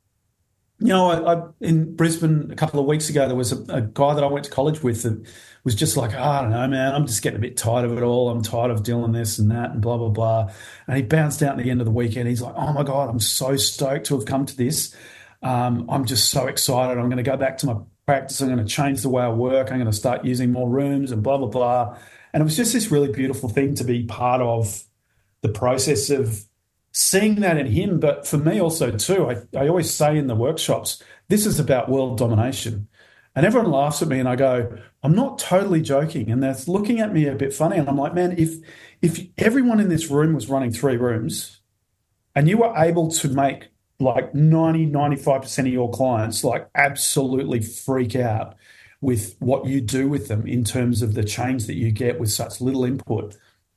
S2: you know, I, I, in Brisbane a couple of weeks ago, there was a, a guy that I went to college with that was just like, oh, I don't know, man, I'm just getting a bit tired of it all. I'm tired of doing this and that and blah, blah, blah. And he bounced out at the end of the weekend. He's like, oh, my God, I'm so stoked to have come to this. Um, I'm just so excited. I'm going to go back to my practice. I'm going to change the way I work. I'm going to start using more rooms and blah, blah, blah. And it was just this really beautiful thing to be part of the process of seeing that in him. But for me also too, I, I always say in the workshops, this is about world domination. And everyone laughs at me and I go, I'm not totally joking. And they're looking at me a bit funny. And I'm like, man, if if everyone in this room was running three rooms and you were able to make like ninety, ninety-five percent of your clients like absolutely freak out with what you do with them in terms of the change that you get with such little input,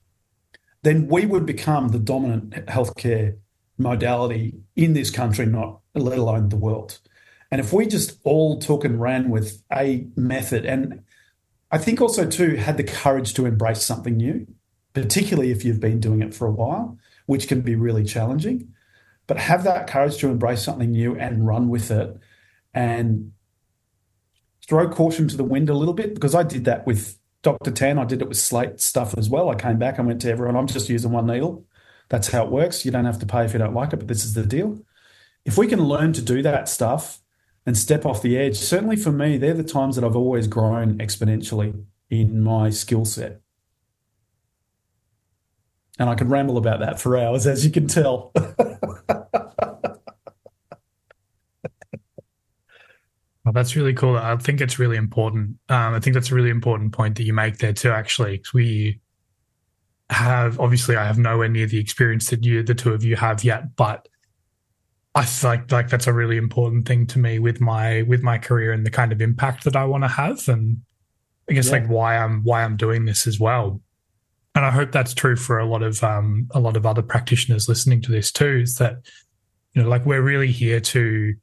S2: then we would become the dominant healthcare modality in this country, not let alone the world. And if we just all took and ran with a method, and I think also too had the courage to embrace something new, particularly if you've been doing it for a while, which can be really challenging. But have that courage to embrace something new and run with it, and throw caution to the wind a little bit, because I did that with Doctor Tan. I did it with Slate stuff as well. I came back and went to everyone, I'm just using one needle. That's how it works. You don't have to pay if you don't like it, but this is the deal. If we can learn to do that stuff and step off the edge, certainly for me, they're the times that I've always grown exponentially in my skill set. And I can ramble about that for hours, as you can tell.
S1: Well, that's really cool. I think it's really important. Um, I think that's a really important point that you make there too, actually, because we have, obviously I have nowhere near the experience that you, the two of you have yet, but I feel like, like that's a really important thing to me with my, with my career and the kind of impact that I want to have. And I guess yeah. like why I'm, why I'm doing this as well. And I hope that's true for a lot of, um, a lot of other practitioners listening to this too, is that, you know, like we're really here to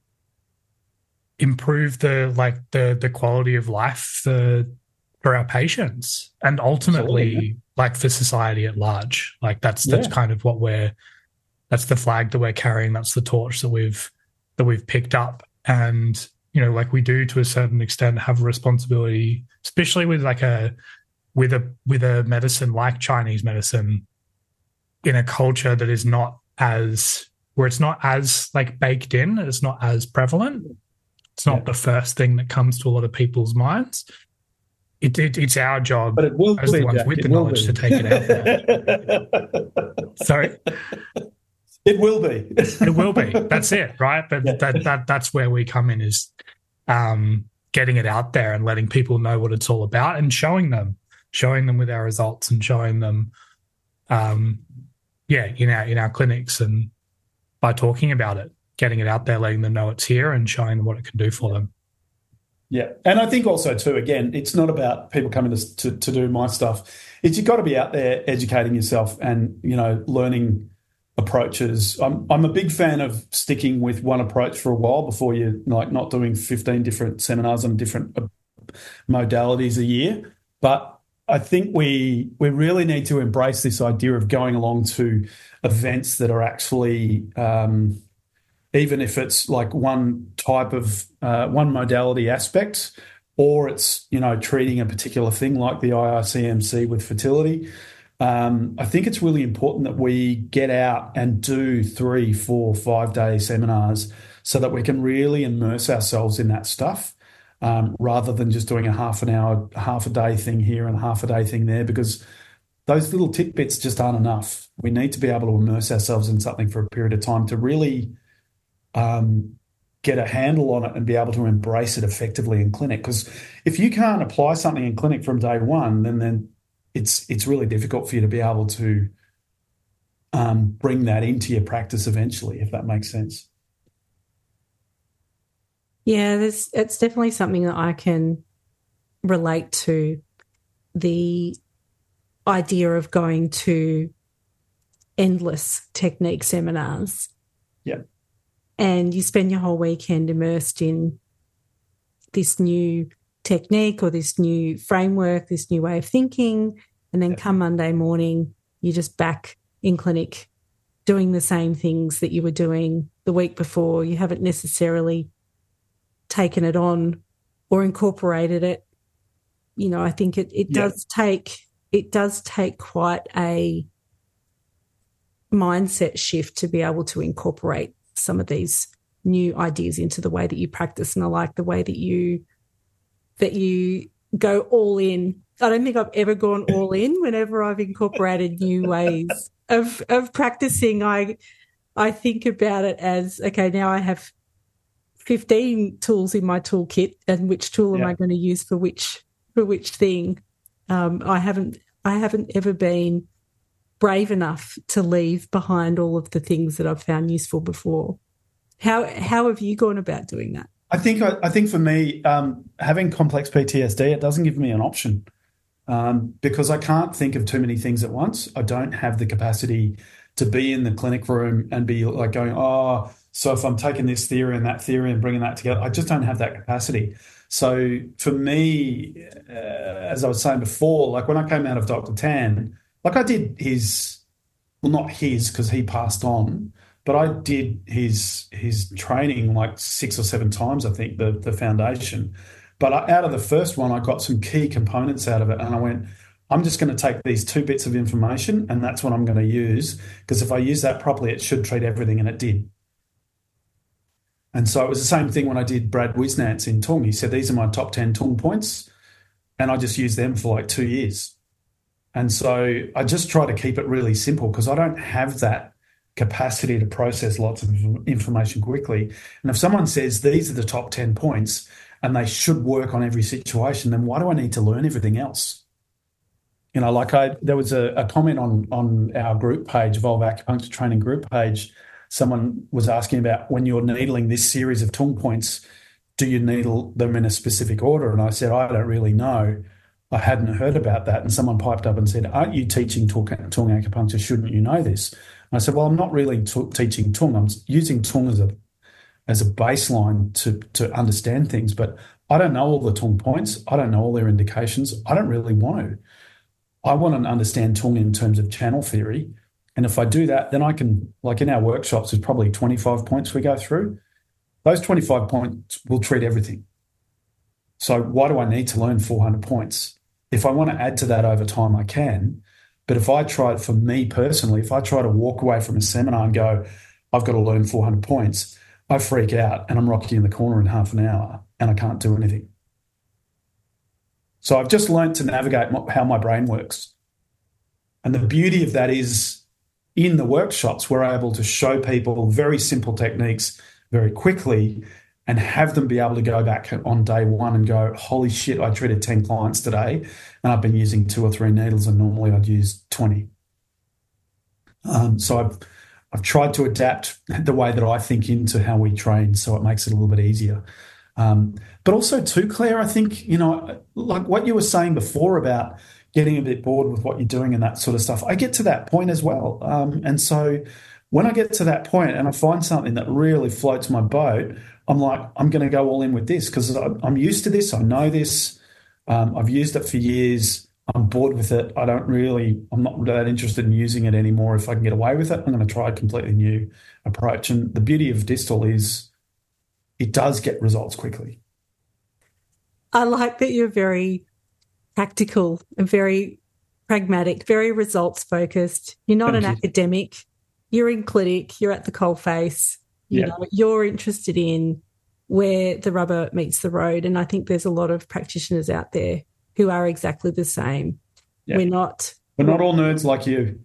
S1: improve the, like the, the quality of life for, for our patients and ultimately yeah. like for society at large. Like that's, that's yeah. kind of what we're, that's the flag that we're carrying. That's the torch that we've, that we've picked up. And, you know, like we do to a certain extent have a responsibility, especially with like a, with a, with a medicine like Chinese medicine in a culture that is not as, where it's not as like baked in, it's not as prevalent. It's not yeah. the first thing that comes to a lot of people's minds. It, it, it's our job
S2: but it will
S1: as
S2: be,
S1: the ones
S2: Jack.
S1: with
S2: it
S1: the knowledge be. to take it out there. Sorry?
S2: It will be.
S1: It will be. That's it, right? But yeah. that, that that's where we come in, is um, getting it out there and letting people know what it's all about and showing them, showing them with our results and showing them, um, yeah, in our in our clinics and by talking about it, getting it out there, letting them know it's here and showing them what it can do for them.
S2: Yeah. And I think also too, again, it's not about people coming to, to, to do my stuff. It's you've got to be out there educating yourself and, you know, learning approaches. I'm I'm a big fan of sticking with one approach for a while before you're like not doing fifteen different seminars on different modalities a year. But I think we we really need to embrace this idea of going along to events that are actually um, even if it's like one type of uh, one modality aspect, or it's, you know, treating a particular thing like the I R C M C with fertility. Um, I think it's really important that we get out and do three, four, five day seminars so that we can really immerse ourselves in that stuff, um, rather than just doing a half an hour, half a day thing here and a half a day thing there, because those little tidbits just aren't enough. We need to be able to immerse ourselves in something for a period of time to really um, get a handle on it and be able to embrace it effectively in clinic. Because if you can't apply something in clinic from day one, then then it's it's really difficult for you to be able to um, bring that into your practice eventually, if that makes sense.
S3: Yeah, there's, it's definitely something that I can relate to, the idea of going to endless technique seminars.
S2: Yeah.
S3: And you spend your whole weekend immersed in this new technique or this new framework, this new way of thinking, and then yeah. come Monday morning, you're just back in clinic doing the same things that you were doing the week before. You haven't necessarily taken it on or incorporated it. You know, I think it, it yeah. does take it does take quite a mindset shift to be able to incorporate some of these new ideas into the way that you practice. And I like the way that you that you go all in. I don't think I've ever gone all in whenever I've incorporated new ways of of practicing. I I think about it as, okay, now I have fifteen tools in my toolkit, and which tool yeah. am I going to use for which for which thing? Um, I haven't I haven't ever been brave enough to leave behind all of the things that I've found useful before. How how have you gone about doing that?
S2: I think I, I think for me, um, having complex P T S D, it doesn't give me an option um, because I can't think of too many things at once. I don't have the capacity to be in the clinic room and be like going, oh, so if I'm taking this theory and that theory and bringing that together, I just don't have that capacity. So for me, uh, as I was saying before, like when I came out of Doctor Tan, like I did his well, not his because he passed on, but I did his his training like six or seven times, I think, the the foundation. But I, out of the first one, I got some key components out of it, and I went, I'm just going to take these two bits of information, and that's what I'm going to use, because if I use that properly, it should treat everything, and it did. And so it was the same thing when I did Brad Wisnantz in Tung. He said, these are my top ten Tung points, and I just used them for like two years. And so I just try to keep it really simple because I don't have that capacity to process lots of information quickly. And if someone says these are the top ten points and they should work on every situation, then why do I need to learn everything else? You know, like I, there was a, a comment on, on our group page, Evolve Acupuncture Training group page. Someone was asking about when you're needling this series of Tung points, do you needle them in a specific order? And I said, I don't really know. I hadn't heard about that. And someone piped up and said, aren't you teaching Tung, tung acupuncture? Shouldn't you know this? And I said, well, I'm not really t- teaching Tung. I'm using Tung as a as a baseline to, to understand things, but I don't know all the Tung points. I don't know all their indications. I don't really want to. I want to understand Tung in terms of channel theory. And if I do that, then I can, like in our workshops, there's probably twenty-five points we go through. Those twenty-five points will treat everything. So why do I need to learn four hundred points? If I want to add to that over time, I can. But if I try it for me personally, if I try to walk away from a seminar and go, I've got to learn four hundred points, I freak out and I'm rocking in the corner in half an hour and I can't do anything. So I've just learned to navigate how my brain works. And the beauty of that is in the workshops, we're able to show people very simple techniques very quickly and have them be able to go back on day one and go, holy shit, I treated ten clients today and I've been using two or three needles and normally I'd use twenty. Um, so I've, I've tried to adapt the way that I think into how we train so it makes it a little bit easier. Um, but also too, Claire, I think, you know, like what you were saying before about getting a bit bored with what you're doing and that sort of stuff, I get to that point as well. Um, and so when I get to that point and I find something that really floats my boat, I'm like, I'm going to go all in with this because I'm used to this. I know this. Um, I've used it for years. I'm bored with it. I don't really, I'm not that interested in using it anymore. If I can get away with it, I'm going to try a completely new approach. And the beauty of Distal is it does get results quickly.
S3: I like that you're very practical and very pragmatic, very results focused. You're not
S2: Thank
S3: an
S2: you.
S3: academic. You're in clinic. You're at the coalface. You
S2: Yeah.
S3: know, you're interested in where the rubber meets the road. And I think there's a lot of practitioners out there who are exactly the same.
S2: Yeah.
S3: We're not.
S2: We're not all nerds like you.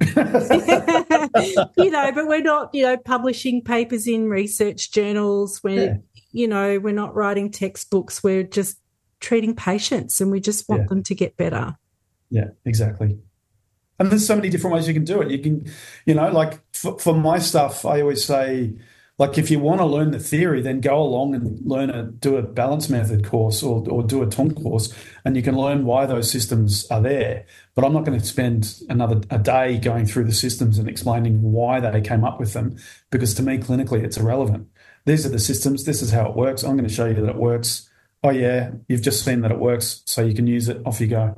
S3: You know, but we're not, you know, publishing papers in research journals. We're,
S2: Yeah.
S3: you know, we're not writing textbooks. We're just treating patients and we just want
S2: Yeah.
S3: them to get better.
S2: Yeah, exactly. And there's so many different ways you can do it. You can, you know, like for, for my stuff, I always say, like if you want to learn the theory, then go along and learn a do a balance method course or or do a Tung course, and you can learn why those systems are there. But I'm not going to spend another a day going through the systems and explaining why they came up with them, because to me clinically it's irrelevant. These are the systems. This is how it works. I'm going to show you that it works. Oh yeah, you've just seen that it works, so you can use it. Off you go.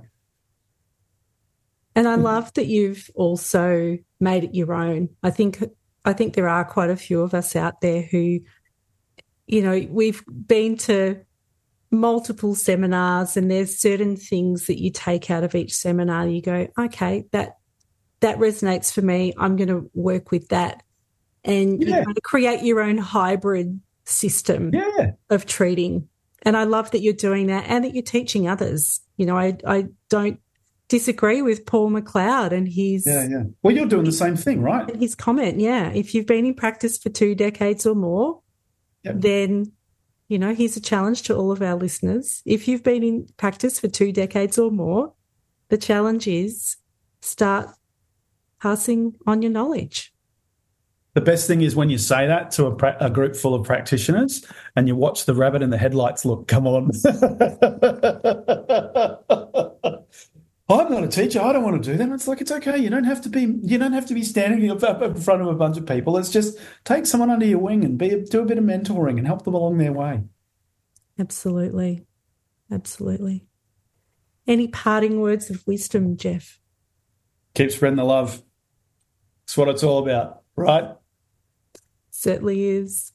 S3: And I love that you've also made it your own. I think I think there are quite a few of us out there who, you know, we've been to multiple seminars and there's certain things that you take out of each seminar. You go, okay, that that resonates for me. I'm going to work with that. And
S2: Yeah.
S3: you're going to create your own hybrid system
S2: Yeah.
S3: of treating. And I love that you're doing that and that you're teaching others. You know, I, I don't disagree with Paul McLeod and his
S2: Yeah, yeah. Well, you're doing the same thing, right?
S3: and his comment. Yeah, if you've been in practice for two decades or more,
S2: Yep.
S3: then, you know, here's a challenge to all of our listeners. If you've been in practice for two decades or more, the challenge is start passing on your knowledge.
S2: The best thing is when you say that to a, pra- a group full of practitioners and you watch the rabbit in the headlights look, come on. I'm not a teacher. I don't want to do that. It's like, it's okay. You don't have to be, you don't have to be standing up up in front of a bunch of people. It's just take someone under your wing and be, do a bit of mentoring and help them along their way.
S3: Absolutely. Absolutely. Any parting words of wisdom, Jeff?
S2: Keep spreading the love. It's what it's all about, right?
S3: Certainly is.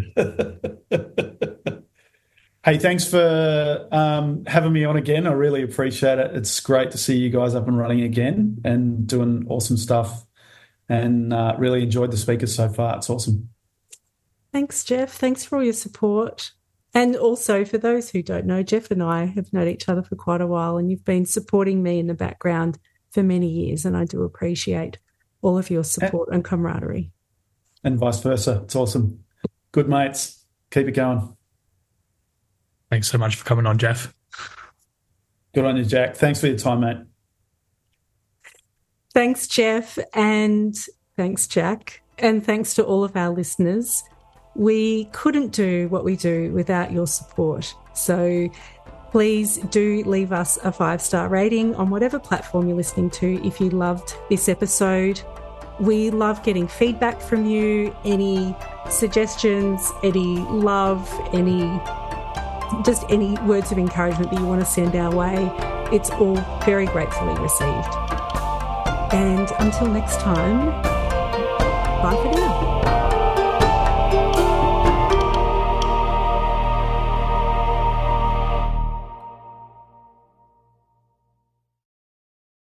S2: Hey, thanks for um, having me on again. I really appreciate it. It's great to see you guys up and running again and doing awesome stuff, and uh, really enjoyed the speakers so far. It's awesome.
S3: Thanks, Jeff. Thanks for all your support. And also, for those who don't know, Jeff and I have known each other for quite a while, and you've been supporting me in the background for many years, and I do appreciate all of your support and, and camaraderie.
S2: And vice versa. It's awesome. Good mates. Keep it going.
S1: Thanks so much for coming on, Jeff.
S2: Good on you, Jack. Thanks for your time, mate.
S3: Thanks, Jeff, and thanks, Jack, and thanks to all of our listeners. We couldn't do what we do without your support. So please do leave us a five-star rating on whatever platform you're listening to if you loved this episode. We love getting feedback from you, any suggestions, any love, any just any words of encouragement that you want to send our way. It's all very gratefully received. And until next time, bye for now.